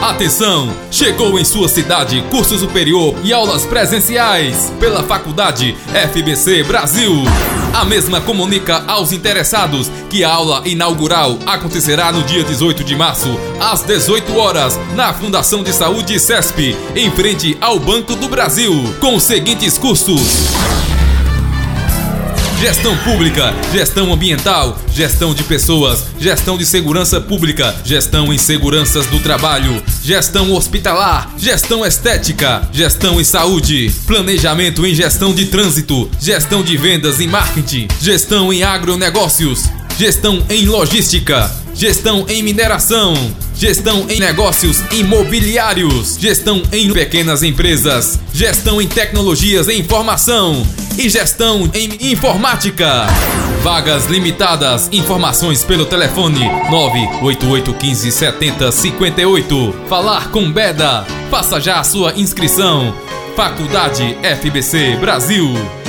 Atenção! Chegou em sua cidade curso superior e aulas presenciais pela Faculdade FBC Brasil. A mesma comunica aos interessados que a aula inaugural acontecerá no dia 18 de março, às 18 horas, na Fundação de Saúde CESP, em frente ao Banco do Brasil, com os seguintes cursos: Gestão Pública, Gestão Ambiental, Gestão de Pessoas, Gestão de Segurança Pública, Gestão em Seguranças do Trabalho, Gestão Hospitalar, Gestão Estética, Gestão em Saúde, Planejamento em Gestão de Trânsito, Gestão de Vendas e Marketing, Gestão em Agronegócios, Gestão em Logística, Gestão em Mineração, Gestão em Negócios Imobiliários, Gestão em Pequenas Empresas, Gestão em Tecnologias e Informação e Gestão em Informática. Vagas limitadas. Informações pelo telefone 988157058. Falar com Beda. Faça já a sua inscrição. Faculdade FBC Brasil.